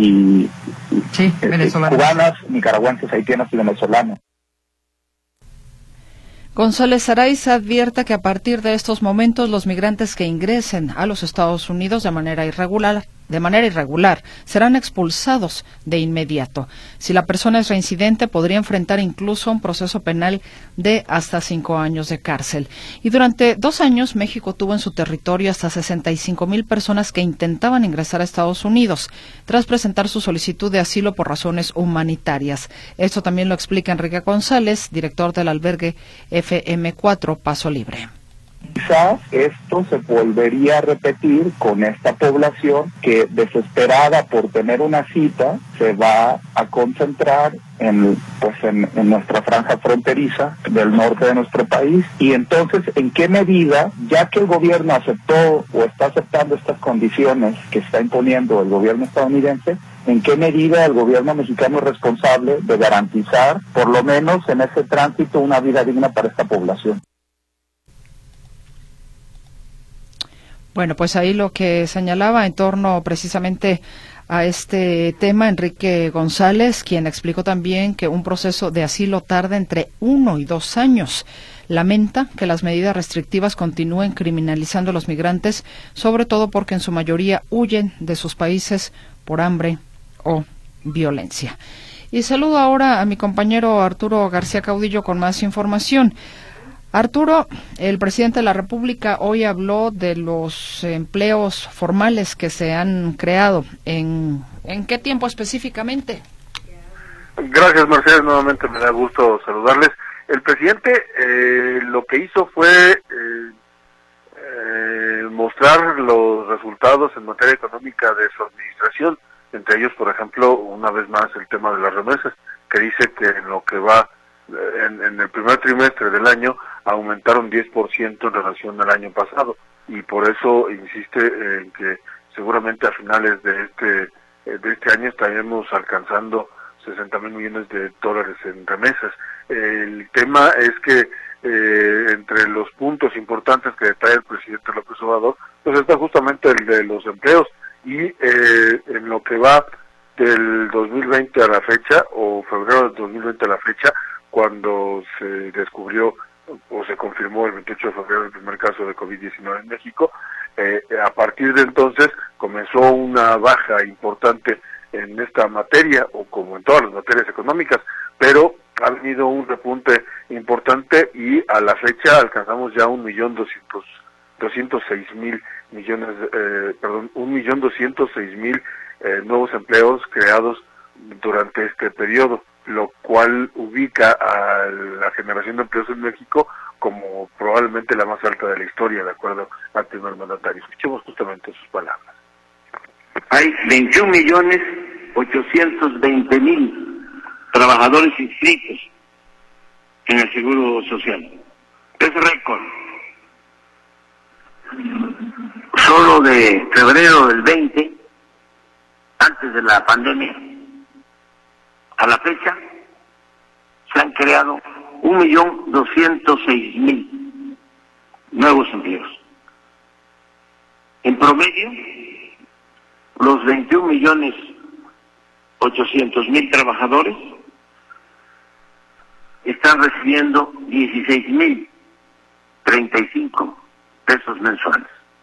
y, sí, y venezolanas. cubanas, nicaragüenses, haitianas y venezolanas. González Araiza advierte que a partir de estos momentos los migrantes que ingresen a los Estados Unidos de manera irregular, de manera irregular, serán expulsados de inmediato. Si la persona es reincidente, podría enfrentar incluso un proceso penal de hasta cinco años de cárcel. Y durante dos años, México tuvo en su territorio hasta sesenta y cinco mil personas que intentaban ingresar a Estados Unidos, tras presentar su solicitud de asilo por razones humanitarias. Esto también lo explica Enrique González, director del albergue F M cuatro Paso Libre. Quizás esto se volvería a repetir con esta población que, desesperada por tener una cita, se va a concentrar en, pues en, en nuestra franja fronteriza del norte de nuestro país. Y entonces, ¿en qué medida, ya que el gobierno aceptó o está aceptando estas condiciones que está imponiendo el gobierno estadounidense, en qué medida el gobierno mexicano es responsable de garantizar, por lo menos en ese tránsito, una vida digna para esta población? Bueno, pues ahí lo que señalaba en torno precisamente a este tema Enrique González, quien explicó también que un proceso de asilo tarda entre uno y dos años. Lamenta que las medidas restrictivas continúen criminalizando a los migrantes, sobre todo porque en su mayoría huyen de sus países por hambre o violencia. Y saludo ahora a mi compañero Arturo García Caudillo con más información. Arturo, el presidente de la República hoy habló de los empleos formales que se han creado. ¿En, en qué tiempo específicamente? Gracias, Mercedes. Nuevamente me da gusto saludarles. El presidente eh, lo que hizo fue eh, eh, mostrar los resultados en materia económica de su administración. Entre ellos, por ejemplo, una vez más el tema de las remesas, que dice que en lo que va En, en el primer trimestre del año aumentaron diez por ciento en relación al año pasado, y por eso insiste en que seguramente a finales de este de este año estaremos alcanzando sesenta mil millones de dólares en remesas. El tema es que eh, entre los puntos importantes que detalla el presidente López Obrador, pues está justamente el de los empleos, y eh, en lo que va del dos mil veinte a la fecha, o febrero del dos mil veinte a la fecha, cuando se descubrió o se confirmó el veintiocho de febrero el primer caso de COVID diecinueve en México, eh, a partir de entonces comenzó una baja importante en esta materia, o como en todas las materias económicas, pero ha venido un repunte importante y a la fecha alcanzamos ya un millón doscientos doscientos seis mil millones, eh, perdón, un millón doscientos seis mil eh, nuevos empleos creados durante este periodo, lo cual ubica a la generación de empleos en México como probablemente la más alta de la historia, de acuerdo al primer mandatario. Escuchemos justamente sus palabras. Hay veintiún millones ochocientos veinte mil trabajadores inscritos en el Seguro Social. Es récord. Solo de febrero del veinte, antes de la pandemia, a la fecha, se han creado un millón doscientos seis mil nuevos empleos. En promedio, los veintiún millones ochocientos mil trabajadores están recibiendo dieciséis mil treinta y cinco pesos mensuales.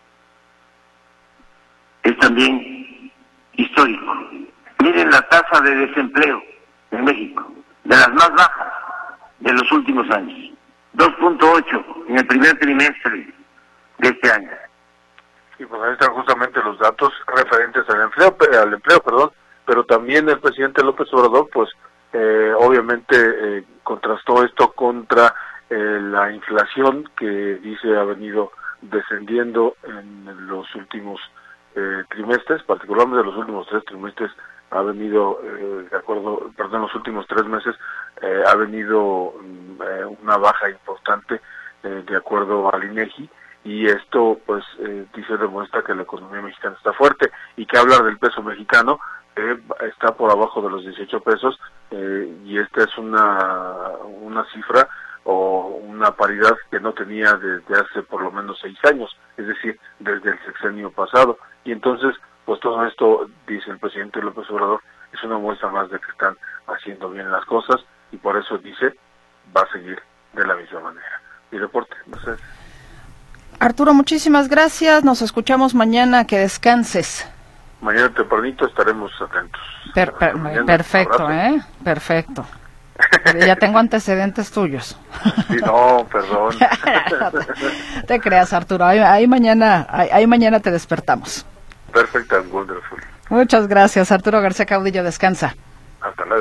Es también histórico. Miren la tasa de desempleo en México, de las más bajas de los últimos años, dos punto ocho en el primer trimestre de este año. Y pues ahí están justamente los datos referentes al empleo, al empleo, perdón, pero también el presidente López Obrador, pues, eh, obviamente eh, contrastó esto contra eh, la inflación que dice ha venido descendiendo en los últimos eh, trimestres, particularmente en los últimos tres trimestres ha venido, eh, de acuerdo, perdón, los últimos tres meses eh, ha venido eh, una baja importante eh, de acuerdo al INEGI, y esto pues eh, dice, demuestra que la economía mexicana está fuerte, y que hablar del peso mexicano eh, está por abajo de los dieciocho pesos, eh, y esta es una una cifra o una paridad que no tenía desde hace por lo menos seis años, es decir, desde el sexenio pasado. Y entonces, pues todo esto, dice el presidente López Obrador, es una muestra más de que están haciendo bien las cosas, y por eso dice, va a seguir de la misma manera. Mi reporte, no sé. Arturo, muchísimas gracias, nos escuchamos mañana, que descanses. Mañana tempranito estaremos atentos. Per, per, mañana, perfecto, ¿eh? Perfecto. Ya tengo antecedentes tuyos. Sí, no, perdón. Te creas, Arturo, ahí, ahí mañana ahí, ahí mañana te despertamos. Perfect and wonderful. Muchas gracias, Arturo García Caudillo, descansa. Hasta luego.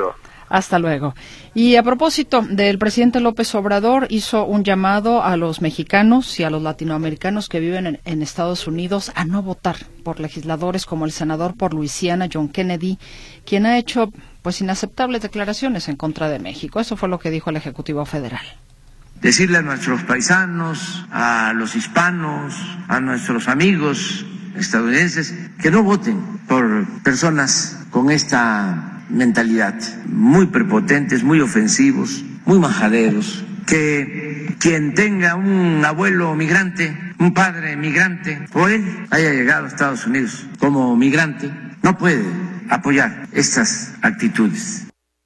Hasta luego. Y a propósito del presidente López Obrador, hizo un llamado a los mexicanos y a los latinoamericanos que viven en, en Estados Unidos a no votar por legisladores como el senador por Luisiana, John Kennedy, quien ha hecho pues inaceptables declaraciones en contra de México. Eso fue lo que dijo el Ejecutivo Federal. Decirle a nuestros paisanos, a los hispanos, a nuestros amigos estadounidenses que no voten por personas con esta mentalidad, muy prepotentes, muy ofensivos, muy majaderos, que quien tenga un abuelo migrante, un padre migrante, o él haya llegado a Estados Unidos como migrante, no puede apoyar estas actitudes.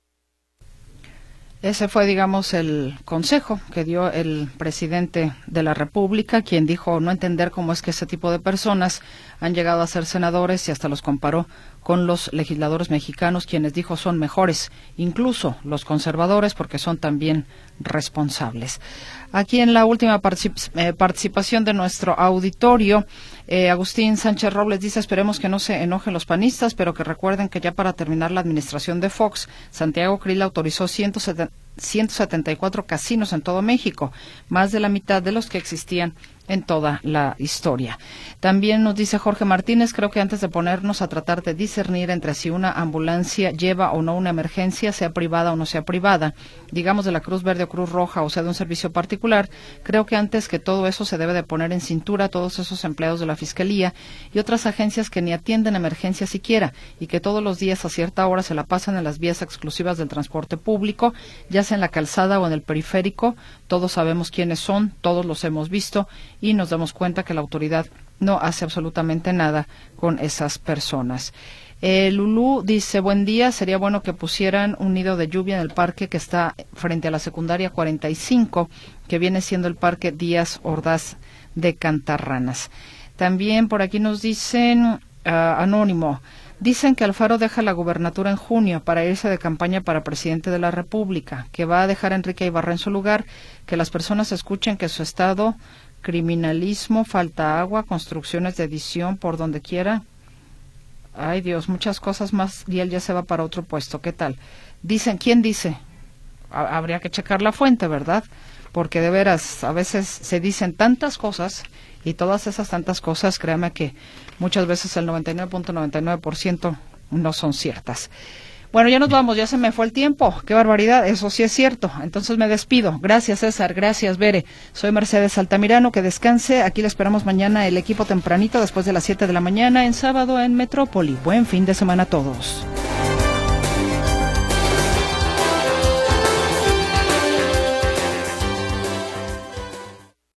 Ese fue, digamos, el consejo que dio el presidente de la República, quien dijo no entender cómo es que ese tipo de personas han llegado a ser senadores y hasta los comparó con los legisladores mexicanos, quienes dijo son mejores, incluso los conservadores, porque son también responsables. Aquí en la última particip- eh, participación de nuestro auditorio, eh, Agustín Sánchez Robles dice, esperemos que no se enojen los panistas, pero que recuerden que ya para terminar la administración de Fox, Santiago Krill autorizó ciento setenta y cuatro casinos en todo México, más de la mitad de los que existían en toda la historia. También nos dice Jorge Martínez, creo que antes de ponernos a tratar de discernir entre si una ambulancia lleva o no una emergencia, sea privada o no sea privada, digamos de la Cruz Verde o Cruz Roja, o sea de un servicio particular, creo que antes que todo eso se debe de poner en cintura a todos esos empleados de la Fiscalía y otras agencias que ni atienden emergencias siquiera y que todos los días a cierta hora se la pasan en las vías exclusivas del transporte público, ya sea en la calzada o en el periférico. Todos sabemos quiénes son, todos los hemos visto y nos damos cuenta que la autoridad no hace absolutamente nada con esas personas. Eh, Lulú dice, buen día, sería bueno que pusieran un nido de lluvia en el parque que está frente a la secundaria cuarenta y cinco, que viene siendo el Parque Díaz Ordaz de Cantarranas. También por aquí nos dicen, uh, anónimo, dicen que Alfaro deja la gubernatura en junio para irse de campaña para presidente de la República, que va a dejar a Enrique Ibarra en su lugar, que las personas escuchen que su estado, criminalismo, falta agua, construcciones de edición por donde quiera. Ay Dios, muchas cosas más y él ya se va para otro puesto. ¿Qué tal? Dicen, ¿quién dice? Ha- habría que checar la fuente, ¿verdad? Porque de veras, a veces se dicen tantas cosas y todas esas tantas cosas, créame que muchas veces el noventa y nueve punto noventa y nueve por ciento no son ciertas. Bueno, ya nos vamos, ya se me fue el tiempo. Qué barbaridad, eso sí es cierto. Entonces me despido. Gracias, César. Gracias, Bere. Soy Mercedes Altamirano. Que descanse. Aquí le esperamos mañana el equipo tempranito después de las siete de la mañana en sábado en Metrópoli. Buen fin de semana a todos.